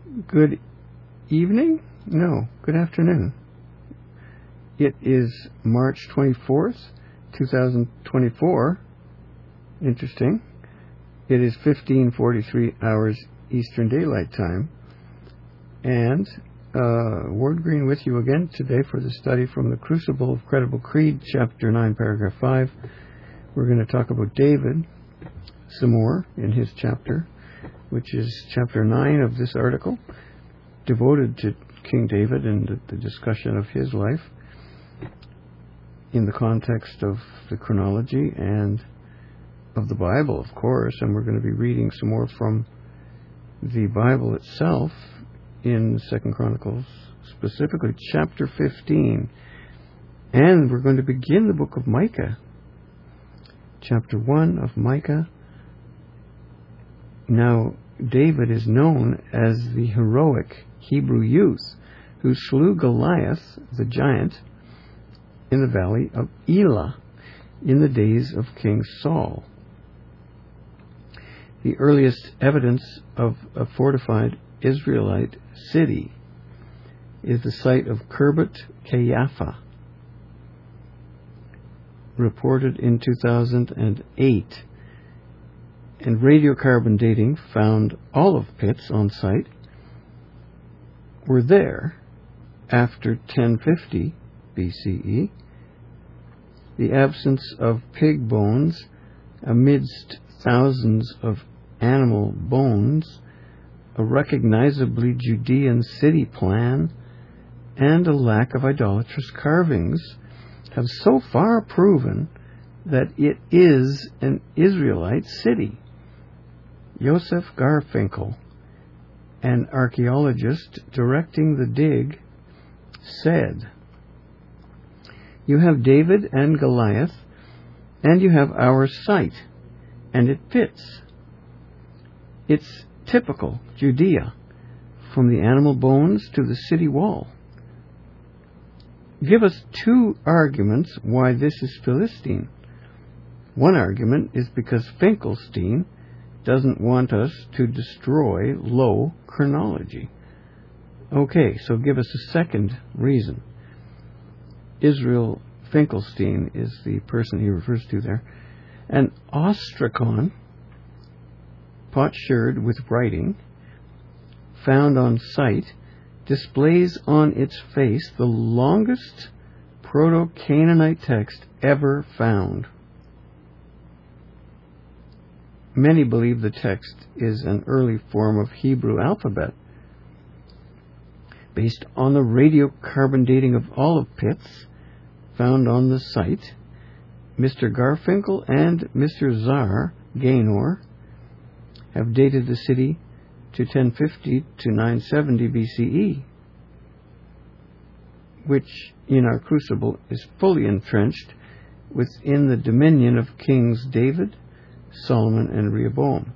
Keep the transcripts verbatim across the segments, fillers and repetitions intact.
Good evening? No, good afternoon. It is March twenty-fourth, twenty twenty-four. Interesting. It is fifteen forty-three hours Eastern Daylight Time. And uh, Ward Green with you again today for the study from the Crucible of Credible Creed, Chapter nine, Paragraph five. We're going to talk about David some more in his chapter, which is Chapter nine of this article, devoted to King David and the, the discussion of his life in the context of the chronology and of the Bible, of course. And we're going to be reading some more from the Bible itself in Second Chronicles, specifically chapter fifteen. And we're going to begin the book of Micah, chapter one of Micah. Now, David is known as the heroic Hebrew youth who slew Goliath, the giant, in the valley of Elah in the days of King Saul. The earliest evidence of a fortified Israelite city is the site of Khirbet Qeiyafa, reported in two thousand eight. And radiocarbon dating found olive pits on site were there after ten fifty B C E. The absence of pig bones amidst thousands of animal bones, a recognizably Judean city plan, and a lack of idolatrous carvings have so far proven that it is an Israelite city. Joseph Garfinkel, an archaeologist directing the dig, said, "You have David and Goliath, and you have our site, and it fits. It's typical Judea, from the animal bones to the city wall. Give us two arguments why this is Philistine. One argument is because Finkelstein doesn't want us to destroy low chronology." Okay, so give us a second reason. Israel Finkelstein is the person he refers to there. An ostracon, potsherd with writing, found on site, displays on its face the longest Proto-Canaanite text ever found. Many believe the text is an early form of Hebrew alphabet. Based on the radiocarbon dating of olive pits found on the site, Mister Garfinkel and Mister Zar Gaynor have dated the city to ten fifty to nine seventy B C E, which in our crucible is fully entrenched within the dominion of Kings David, Solomon, and Rehoboam.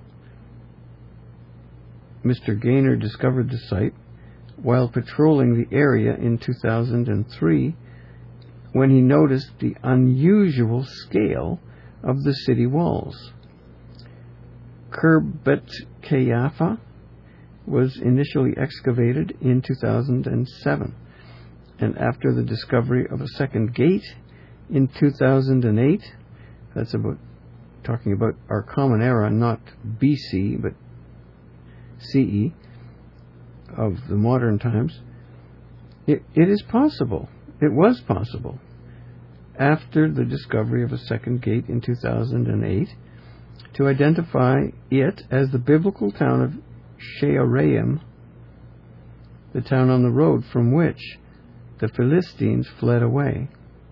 Mister Gaynor discovered the site while patrolling the area in two thousand three, when he noticed the unusual scale of the city walls. Khirbet Qeiyafa was initially excavated in two thousand seven, and after the discovery of a second gate in two thousand eight, that's about talking about our common era, not B C, but C E, of the modern times, it, it is possible, it was possible, after the discovery of a second gate in two thousand eight, to identify it as the biblical town of Shearaim, the town on the road from which the Philistines fled away.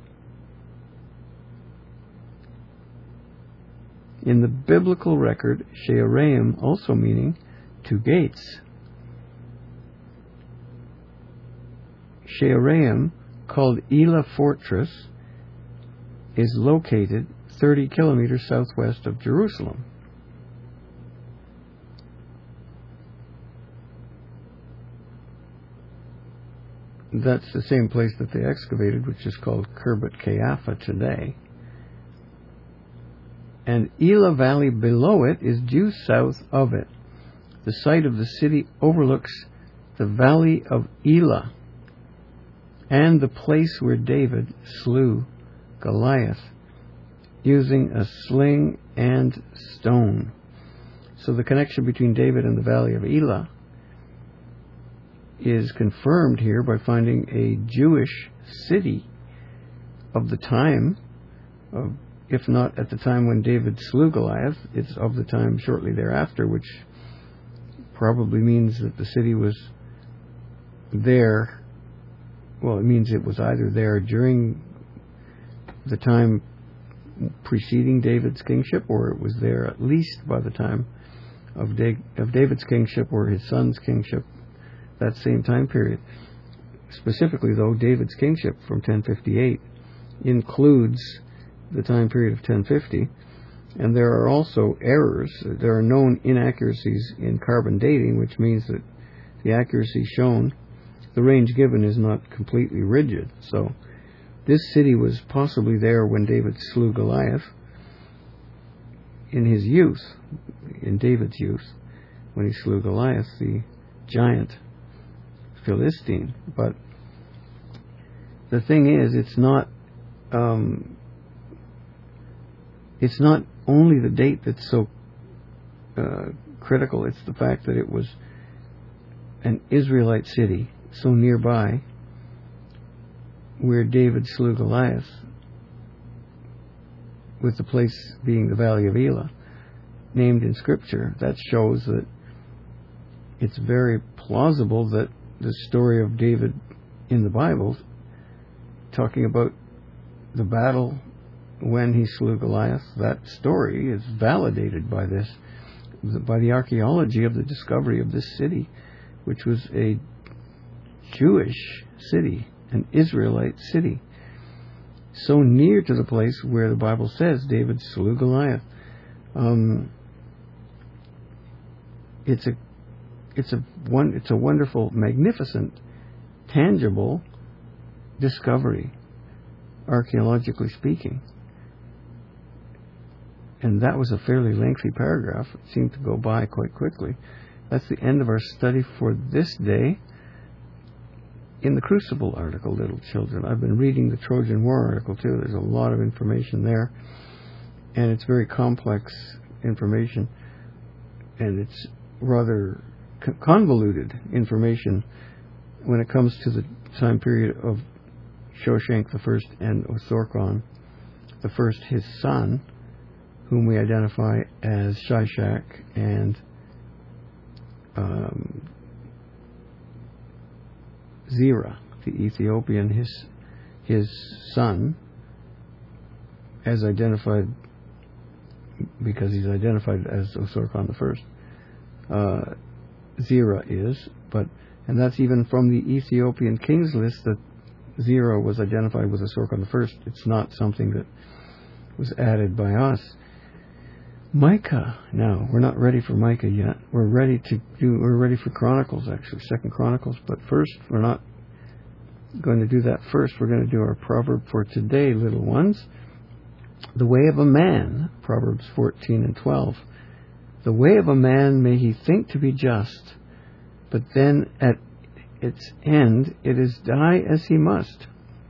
In the biblical record, Shearaim also meaning two gates. Shearaim, called Elah Fortress, is located thirty kilometers southwest of Jerusalem. That's the same place that they excavated, which is called Khirbet Qeiyafa today. And Elah Valley below it is due south of it. The site of the city overlooks the valley of Elah, and the place where David slew Goliath, using a sling and stone. So the connection between David and the valley of Elah is confirmed here by finding a Jewish city of the time, of, if not at the time when David slew Goliath, it's of the time shortly thereafter, which probably means that the city was there. Well, it means it was either there during the time preceding David's kingship, or it was there at least by the time of, da- of David's kingship or his son's kingship, that same time period. Specifically, though, David's kingship from ten fifty-eight includes the time period of ten fifty, and there are also errors. There are known inaccuracies in carbon dating, which means that the accuracy shown, the range given, is not completely rigid. So this city was possibly there when David slew Goliath in his youth, in David's youth, when he slew Goliath, the giant Philistine. But the thing is, it's not um, it's not only the date that's so uh, critical, it's the fact that it was an Israelite city so nearby where David slew Goliath, with the place being the Valley of Elah, named in Scripture. That shows that it's very plausible that the story of David in the Bible, talking about the battle when he slew Goliath, that story is validated by this, by the archaeology of the discovery of this city, which was a Jewish city, an Israelite city, so near to the place where the Bible says David slew Goliath. Um, it's a, it's a one, it's a wonderful, magnificent, tangible discovery, archaeologically speaking. And that was a fairly lengthy paragraph. It seemed to go by quite quickly. That's the end of our study for this day. In the Crucible article, little children, I've been reading the Trojan War article too. There's a lot of information there, and it's very complex information, and it's rather convoluted information when it comes to the time period of Shoshank the First and Osorkon the First, his son, whom we identify as Shishak, and um, Zerah, the Ethiopian, his his son, as identified, because he's identified as Osorkon the First. Uh, Zerah is, but and that's even from the Ethiopian kings list that Zerah was identified with Osorkon the First. It's not something that was added by us. Micah. Now, we're not ready for Micah yet. We're ready to do, we're ready for Chronicles, actually, Second Chronicles. But first, we're not going to do that first. We're going to do our proverb for today, little ones. The way of a man, Proverbs fourteen and twelve. The way of a man may he think to be just, but then at its end it is die as he must.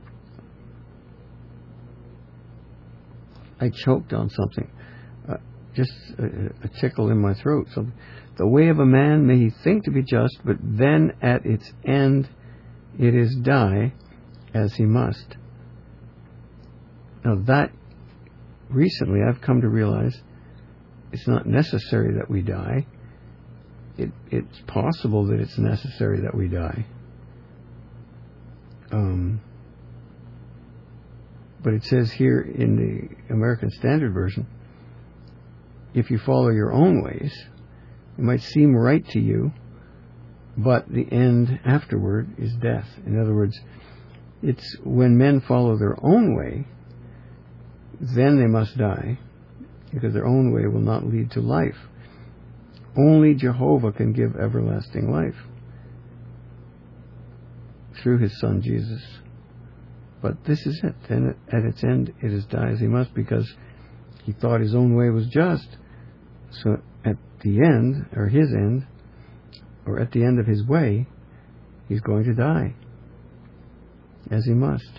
I choked on something. Uh, just a, a tickle in my throat. So, the way of a man may he think to be just, but then at its end it is die as he must. Now that, recently I've come to realize it's not necessary that we die. It, it's possible that it's necessary that we die. Um, but it says here in the American Standard Version, if you follow your own ways, it might seem right to you, but the end afterward is death. In other words, it's when men follow their own way, then they must die, because their own way will not lead to life. Only Jehovah can give everlasting life through his Son Jesus. But this is it. And at its end, it is die as he must, because he thought his own way was just. So at the end, or his end, or at the end of his way, He's going to die, as he must,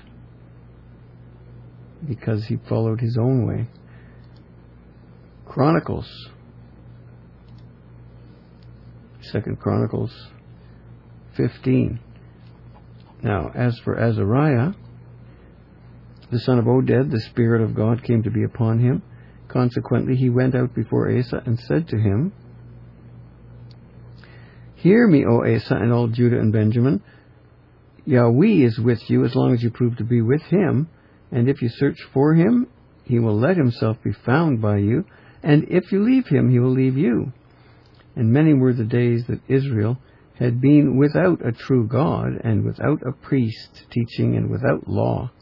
because he followed his own way. Chronicles, Second Chronicles fifteen. Now, as for Azariah, the son of Oded, the Spirit of God came to be upon him. Consequently, he went out before Asa and said to him, Hear me, O Asa, and all Judah and Benjamin. Yahweh is with you as long as you prove to be with him, and if you search for him, he will let himself be found by you, and if you leave him, he will leave you. And many were the days that Israel had been without a true God, and without a priest teaching, and without law.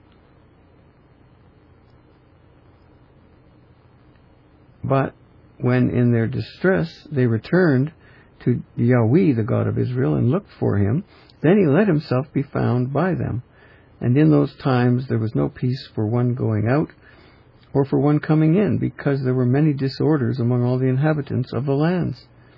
But when in their distress they returned to Yahweh, the God of Israel, and looked for him, then he let himself be found by them. And in those times there was no peace for one going out, or for one coming in, because there were many disorders among all the inhabitants of the lands.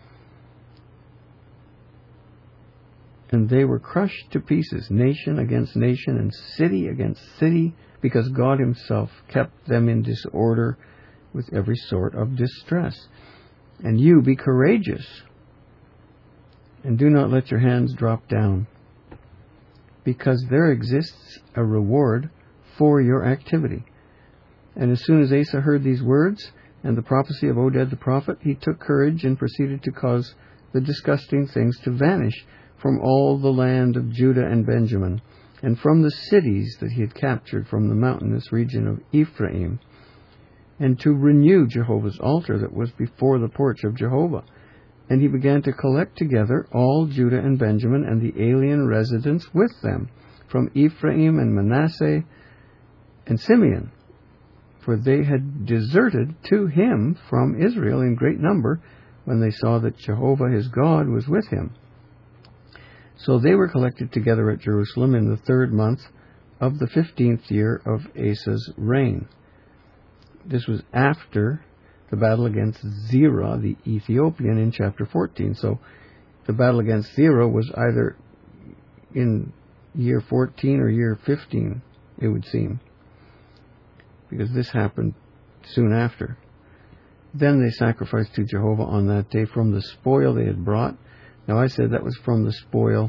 And they were crushed to pieces, nation against nation, and city against city, because God himself kept them in disorder with every sort of distress. And you be courageous, and do not let your hands drop down, because there exists a reward for your activity. And as soon as Asa heard these words, and the prophecy of Oded the prophet, he took courage and proceeded to cause the disgusting things to vanish from all the land of Judah and Benjamin, and from the cities that he had captured from the mountainous region of Ephraim, and to renew Jehovah's altar that was before the porch of Jehovah. And he began to collect together all Judah and Benjamin and the alien residents with them, from Ephraim and Manasseh and Simeon, for they had deserted to him from Israel in great number when they saw that Jehovah his God was with him. So they were collected together at Jerusalem in the third month of the fifteenth year of Asa's reign. This was after the battle against Zerah, the Ethiopian, in chapter fourteen. So the battle against Zerah was either in year fourteen or year fifteen, it would seem, because this happened soon after. Then they sacrificed to Jehovah on that day from the spoil they had brought. Now I said that was from the spoil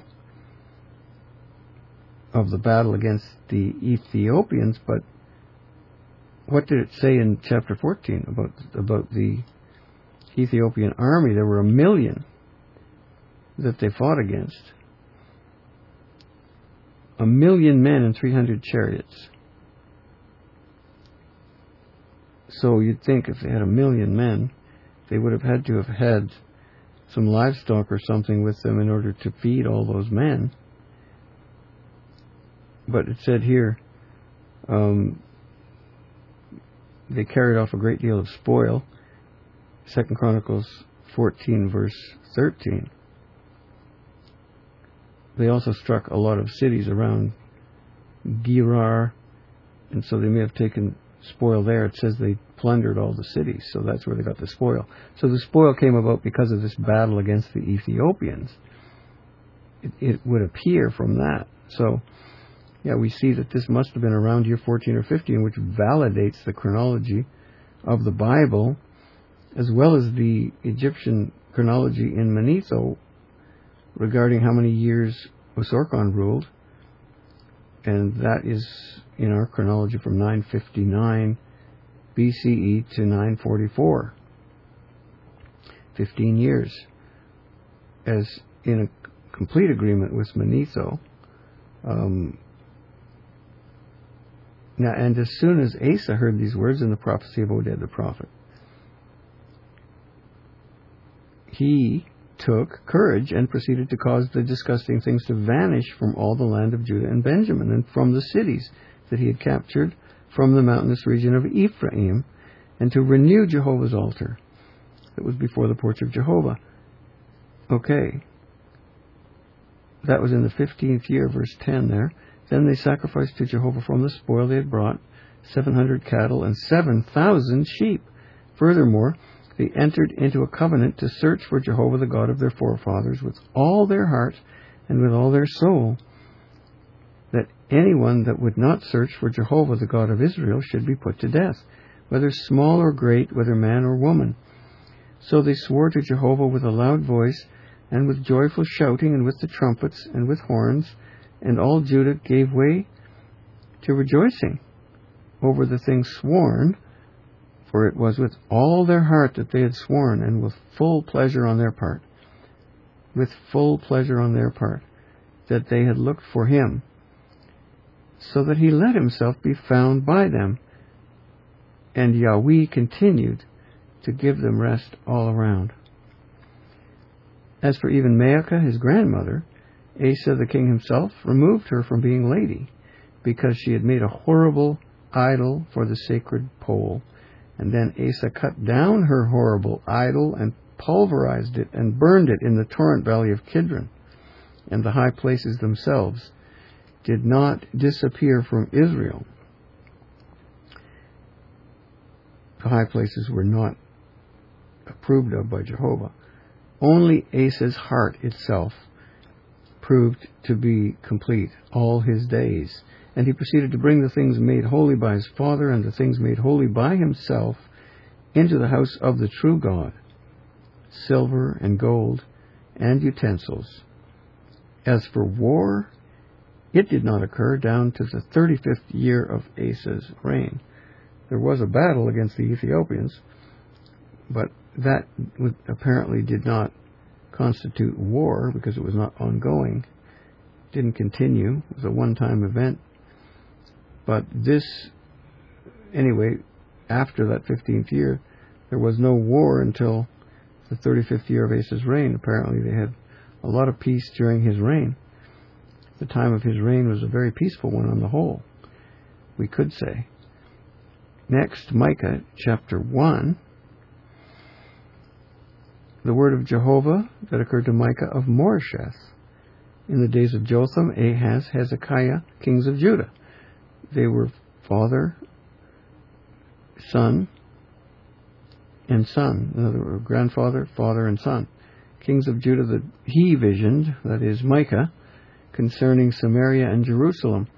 of the battle against the Ethiopians, but what did it say in chapter fourteen about about the Ethiopian army? There were a million that they fought against. A million men and three hundred chariots. So you'd think if they had a million men, they would have had to have had some livestock or something with them in order to feed all those men. But it said here, um, they carried off a great deal of spoil. Second Chronicles fourteen, verse thirteen. They also struck a lot of cities around Gerar, and so they may have taken spoil there. It says they plundered all the cities, so that's where they got the spoil. So the spoil came about because of this battle against the Ethiopians. It, it would appear from that. So, yeah, we see that this must have been around year fourteen or fifteen, which validates the chronology of the Bible, as well as the Egyptian chronology in Manetho regarding how many years Usorkon ruled. And that is in our chronology from nine fifty-nine B C E to nine forty-four. Fifteen years. As in a complete agreement with Manetho. Um, now, and as soon as Asa heard these words in the prophecy of Oded the prophet, he took courage and proceeded to cause the disgusting things to vanish from all the land of Judah and Benjamin, and from the cities that he had captured from the mountainous region of Ephraim, and to renew Jehovah's altar that was before the porch of Jehovah. Okay. That was in the fifteenth year, verse ten there. Then they sacrificed to Jehovah from the spoil they had brought seven hundred cattle and seven thousand sheep. Furthermore, they entered into a covenant to search for Jehovah the God of their forefathers with all their heart and with all their soul, that anyone that would not search for Jehovah, the God of Israel, should be put to death, whether small or great, whether man or woman. So they swore to Jehovah with a loud voice, and with joyful shouting, and with the trumpets, and with horns, and all Judah gave way to rejoicing over the thing sworn, for it was with all their heart that they had sworn, and with full pleasure on their part, with full pleasure on their part, that they had looked for him, so that he let himself be found by them. And Yahweh continued to give them rest all around. As for even Maacah, his grandmother, Asa the king himself removed her from being lady, because she had made a horrible idol for the sacred pole. And then Asa cut down her horrible idol and pulverized it and burned it in the torrent valley of Kidron. And the high places themselves did not disappear from Israel. The high places were not approved of by Jehovah. Only Asa's heart itself proved to be complete all his days. And he proceeded to bring the things made holy by his father and the things made holy by himself into the house of the true God, silver and gold and utensils. As for war, it did not occur down to the thirty-fifth year of Asa's reign. There was a battle against the Ethiopians, but that apparently did not constitute war because it was not ongoing. It didn't continue. It was a one-time event. But this, anyway, after that fifteenth year, there was no war until the thirty-fifth year of Asa's reign. Apparently they had a lot of peace during his reign. The time of his reign was a very peaceful one on the whole, we could say. Next, Micah chapter one. The word of Jehovah that occurred to Micah of Moresheth in the days of Jotham, Ahaz, Hezekiah, kings of Judah. They were father, son, and son. In other words, grandfather, father, and son. Kings of Judah that he visioned, that is Micah, concerning Samaria and Jerusalem.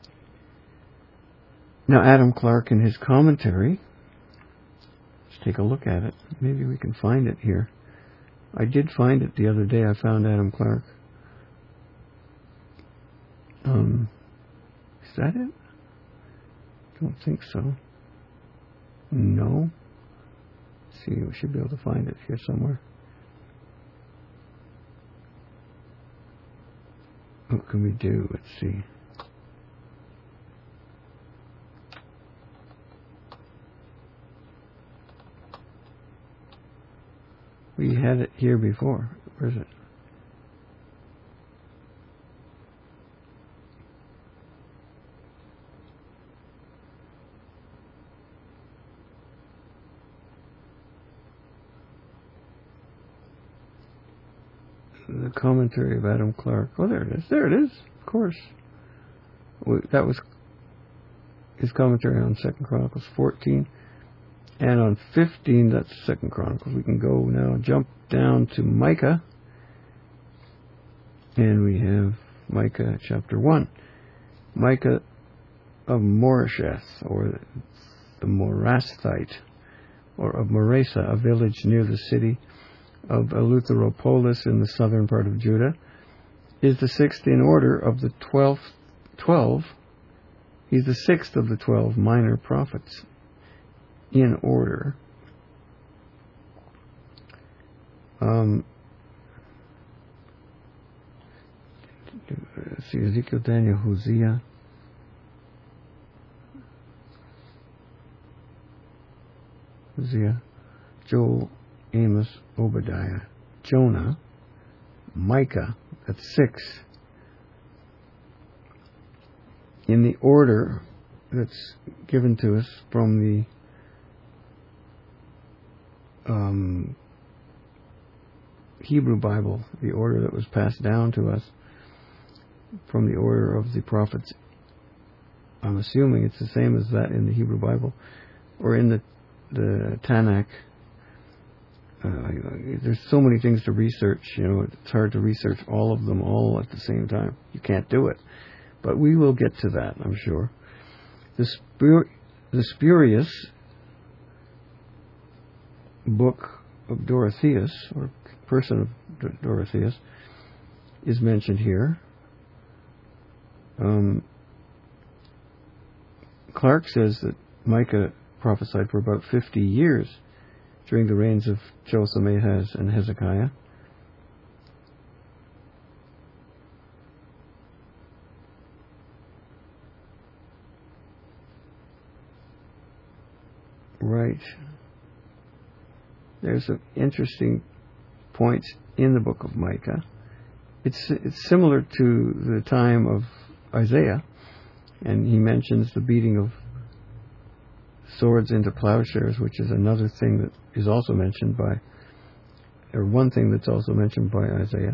Now Adam Clarke in his commentary, let's take a look at it. Maybe we can find it here. I did find it the other day. I found Adam Clarke. Um, is that it? I don't think so. No. Let's see, we should be able to find it here somewhere. What can we do? Let's see. We had it here before. Where is it? The commentary of Adam Clarke. Oh, there it is. There it is. Of course. That was his commentary on Second Chronicles fourteen. And on fifteen, that's Second Chronicles. We can go now, jump down to Micah. And we have Micah chapter one. Micah of Moresheth, or the Morasthite, or of Maresa, a village near the city of Eleutheropolis in the southern part of Judah, is the sixth in order of the twelfth, twelve. He's the sixth of the twelve minor prophets in order. Um, see, Ezekiel, Daniel, Hosea. Hosea, Joel, Amos, Obadiah, Jonah, Micah, that's six. In the order that's given to us from the um, Hebrew Bible, the order that was passed down to us from the order of the prophets. I'm assuming it's the same as that in the Hebrew Bible, or in the, the Tanakh. Uh, there's so many things to research, you know, it's hard to research all of them all at the same time. You can't do it. But we will get to that, I'm sure. The, spur- the spurious book of Dorotheus, or person of D- Dorotheus, is mentioned here. Um, Clark says that Micah prophesied for about fifty years during the reigns of Jotham, Ahaz, and Hezekiah. Right. There's some interesting points in the book of Micah. It's it's similar to the time of Isaiah, and he mentions the beating of swords into plowshares, which is another thing that is also mentioned by, or one thing that's also mentioned by Isaiah.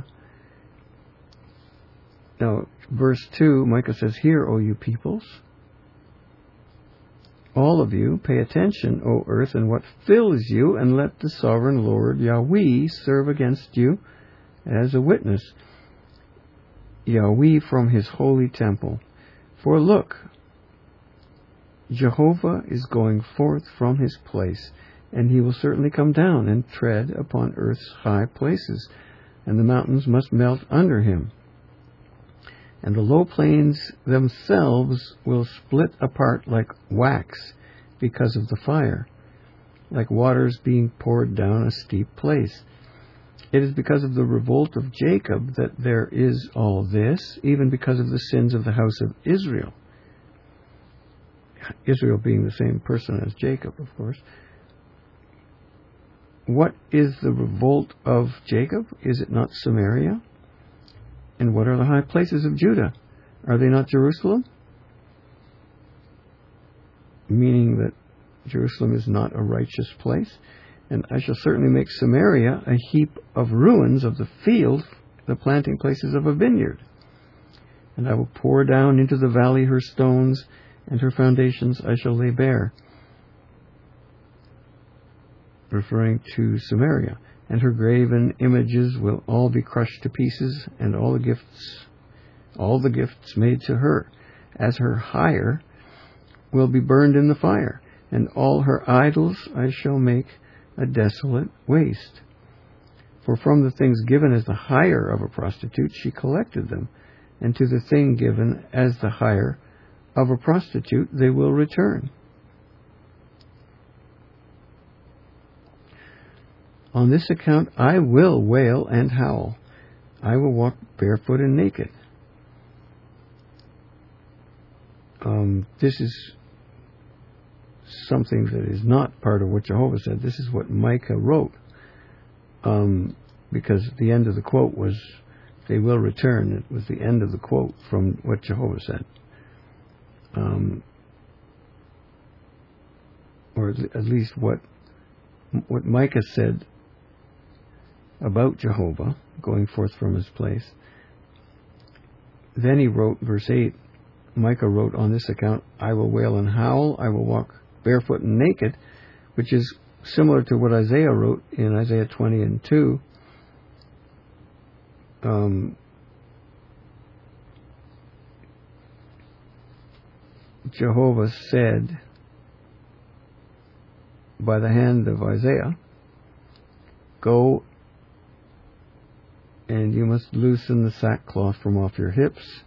Now, verse two, Micah says, "Hear, O you peoples, all of you, pay attention, O earth, and what fills you, and let the sovereign Lord Yahweh serve against you as a witness, Yahweh from his holy temple. For look, Jehovah is going forth from his place, and he will certainly come down and tread upon earth's high places, and the mountains must melt under him. And the low plains themselves will split apart like wax because of the fire, like waters being poured down a steep place. It is because of the revolt of Jacob that there is all this, even because of the sins of the house of Israel." Israel being the same person as Jacob, of course. What is the revolt of Jacob? Is it not Samaria? And what are the high places of Judah? Are they not Jerusalem? Meaning that Jerusalem is not a righteous place. And I shall certainly make Samaria a heap of ruins of the field, the planting places of a vineyard. And I will pour down into the valley her stones, and her foundations I shall lay bare. Referring to Samaria. And her graven images will all be crushed to pieces, and all the gifts, all the gifts made to her, as her hire, will be burned in the fire. And all her idols I shall make a desolate waste. For from the things given as the hire of a prostitute she collected them, and to the thing given as the hire of a prostitute they will return. On this account I will wail and howl. I will walk barefoot and naked. Um, this is something that is not part of what Jehovah said. This is what Micah wrote. Um, because the end of the quote was, "They will return." It was the end of the quote from what Jehovah said. Um, or at least what what Micah said about Jehovah going forth from his place. Then he wrote, verse eight, Micah wrote, "On this account I will wail and howl, I will walk barefoot and naked," which is similar to what Isaiah wrote in Isaiah twenty and two. Um, Jehovah said by the hand of Isaiah, "Go and you must loosen the sackcloth from off your hips,"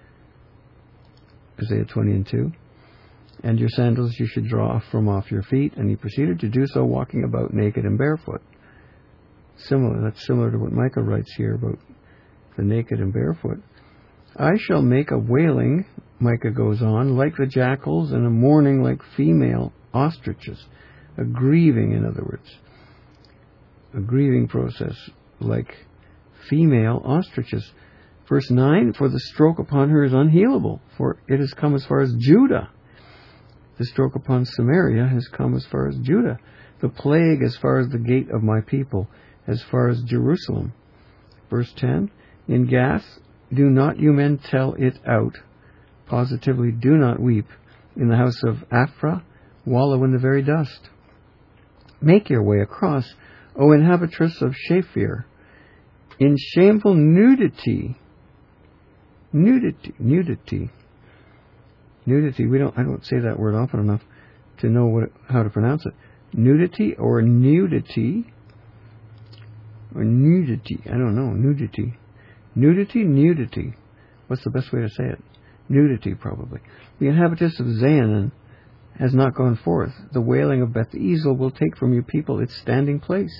Isaiah twenty and two, "and your sandals you should draw from off your feet." And he proceeded to do so, walking about naked and barefoot. Similar, that's similar to what Micah writes here about the naked and barefoot. "I shall make a wailing," Micah goes on, "like the jackals, and a mourning like female ostriches." A grieving, in other words. A grieving process like female ostriches. Verse nine, "For the stroke upon her is unhealable, for it has come as far as Judah." The stroke upon Samaria has come as far as Judah. "The plague as far as the gate of my people, as far as Jerusalem." Verse ten, "In Gath, do not you men tell it out. Positively do not weep. In the house of Aphrah, wallow in the very dust. Make your way across, O inhabitress of Shaphir, in shameful nudity, nudity, nudity, nudity, we don't, I don't say that word often enough to know what, how to pronounce it. Nudity or nudity, or nudity, I don't know, nudity. Nudity, nudity. What's the best way to say it? Nudity, probably. The inhabitants of Zaanan has not gone forth. The wailing of Beth Ezel will take from you people its standing place.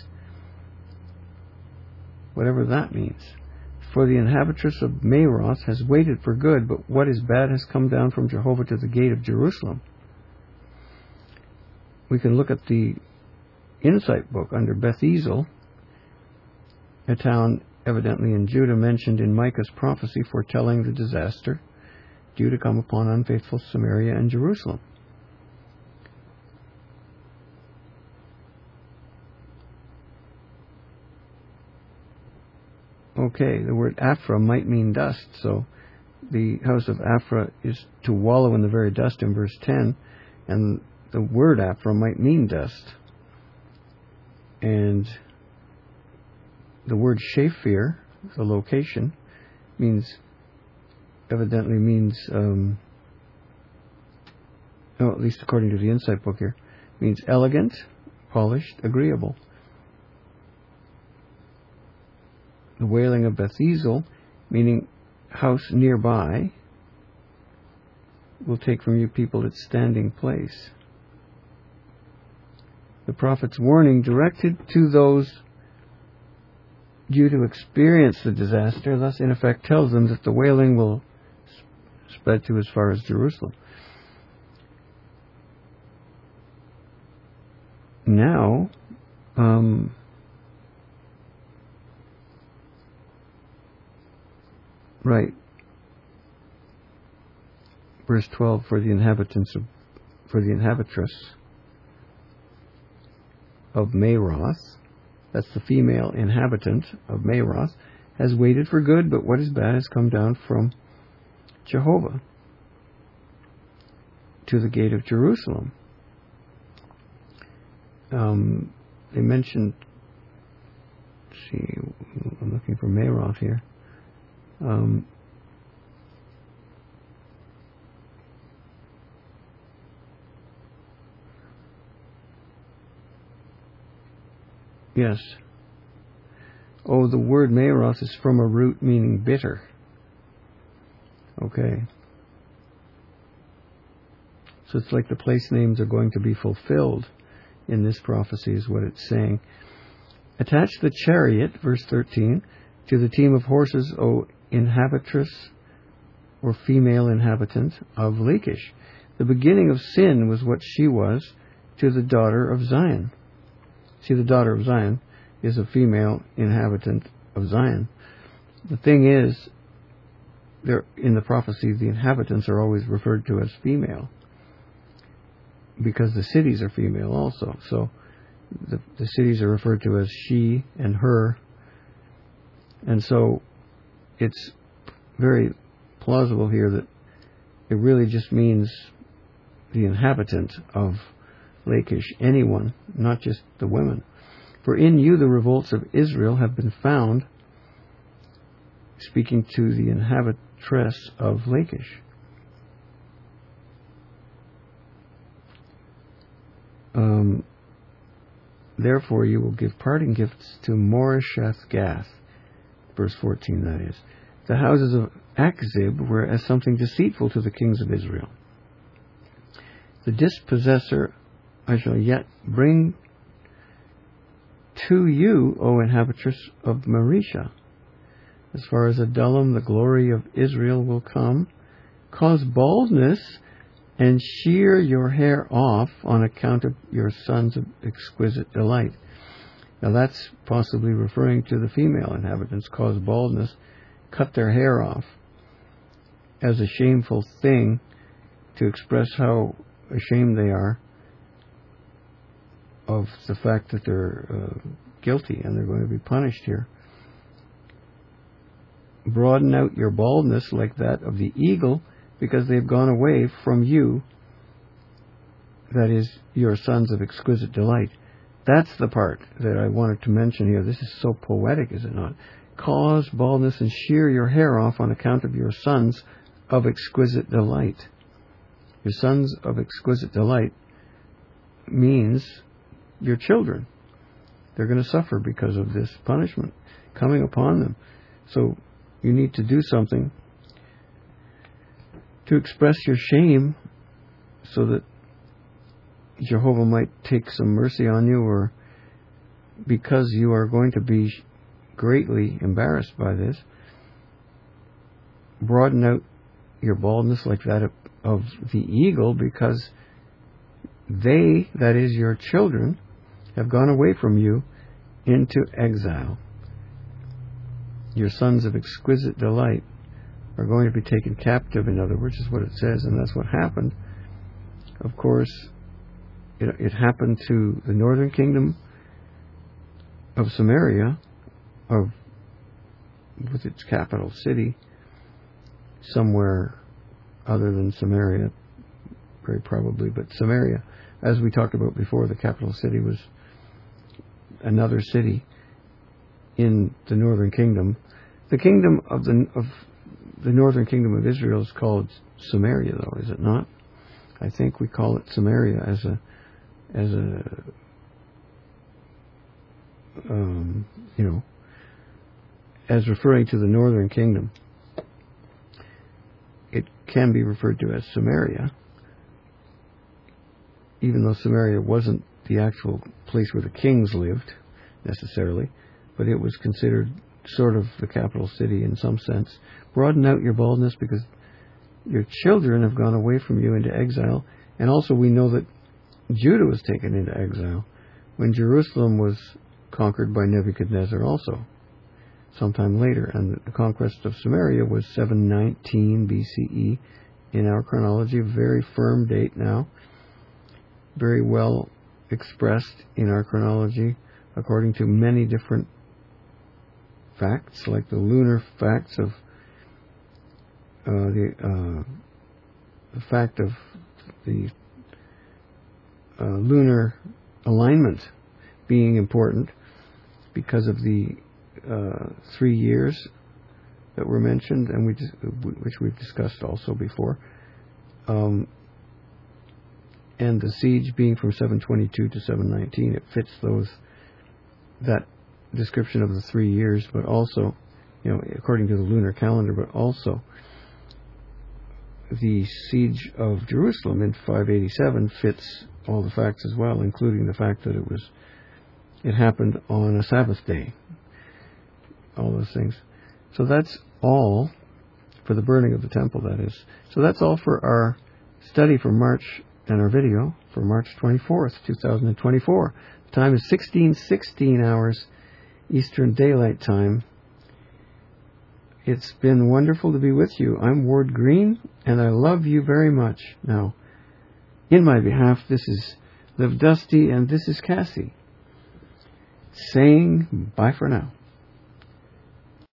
Whatever that means. For the inhabitress of Maroth has waited for good, but what is bad has come down from Jehovah to the gate of Jerusalem. We can look at the Insight book under Beth Ezel, a town evidently in Judah mentioned in Micah's prophecy foretelling the disaster due to come upon unfaithful Samaria and Jerusalem. Okay, the word Aphra might mean dust, so the house of Aphra is to wallow in the very dust in verse ten, and the word Aphra might mean dust. And the word Shaphir, the location, means, evidently means, um, oh, at least according to the Insight book here, means elegant, polished, agreeable. The wailing of Beth Ezel, meaning house nearby, will take from you people its standing place. The prophet's warning directed to those due to experience the disaster, thus in effect tells them that the wailing will spread to as far as Jerusalem. Now, um, right, verse twelve, for the inhabitants of, for the inhabitress of Maroth, that's the female inhabitant of Maroth, has waited for good, but what is bad has come down from Jehovah to the gate of Jerusalem. Um, they mentioned, let's see, I'm looking for Maroth here. Um, yes. Oh, the word Maroth is from a root meaning bitter. Okay. So it's like the place names are going to be fulfilled in this prophecy is what it's saying. Attach the chariot, verse thirteen, to the team of horses, O inhabitress or female inhabitant of Lachish. The beginning of sin was what she was to the daughter of Zion. See, the daughter of Zion is a female inhabitant of Zion. The thing is, there in the prophecy, the inhabitants are always referred to as female, because the cities are female also. So the, the cities are referred to as she and her. And so it's very plausible here that it really just means the inhabitant of Lachish, anyone, not just the women. For in you the revolts of Israel have been found, speaking to the inhabitress of Lachish. Um, Therefore you will give parting gifts to Moresheth Gath, verse fourteen that is. The houses of Achzib were as something deceitful to the kings of Israel. The dispossessor I shall yet bring to you, O inhabitress of Marisha. As far as Adullam, the glory of Israel will come. Cause baldness and shear your hair off on account of your sons of exquisite delight. Now that's possibly referring to the female inhabitants. Cause baldness, cut their hair off as a shameful thing to express how ashamed they are of the fact that they're uh, guilty and they're going to be punished here. Broaden out your baldness like that of the eagle, because they've gone away from you, that is, your sons of exquisite delight. That's the part that I wanted to mention here. This is so poetic, is it not? Cause baldness and shear your hair off on account of your sons of exquisite delight. Your sons of exquisite delight means your children. They're going to suffer because of this punishment coming upon them. So you need to do something to express your shame so that Jehovah might take some mercy on you, or because you are going to be greatly embarrassed by this, broaden out your baldness like that of, of the eagle, because they, that is your children, have gone away from you into exile. Your sons of exquisite delight are going to be taken captive, in other words, is what it says, and that's what happened. Of course, it, it happened to the northern kingdom of Samaria, of with its capital city, somewhere other than Samaria, very probably, but Samaria, as we talked about before, the capital city was another city in the northern kingdom. The kingdom of the of the northern kingdom of Israel is called Samaria, though, is it not? I think we call it Samaria as a as a um, you know, as referring to the northern kingdom. It can be referred to as Samaria, even though Samaria wasn't the actual place where the kings lived necessarily, but it was considered sort of the capital city in some sense. Broaden out your baldness because your children have gone away from you into exile. And also we know that Judah was taken into exile when Jerusalem was conquered by Nebuchadnezzar also, sometime later. And the conquest of Samaria was seven nineteen B C E in our chronology, a very firm date now, very well expressed in our chronology according to many different facts, like the lunar facts of uh, the uh, the fact of the uh, lunar alignment being important because of the uh, three years that were mentioned, and we dis- which we've discussed also before, um, and the siege being from seven twenty-two to seven nineteen. It fits those that description of the three years, but also, you know, according to the lunar calendar, but also the siege of Jerusalem in five eighty-seven fits all the facts as well, including the fact that it was it happened on a Sabbath day. All those things. So that's all for the burning of the temple, that is. So that's all for our study for March, and our video for March twenty-fourth, two thousand twenty-four. The time is sixteen sixteen hours Eastern Daylight Time. It's been wonderful to be with you. I'm Ward Green, and I love you very much. Now, in my behalf, this is Liv Dusty, and this is Cassie, saying bye for now.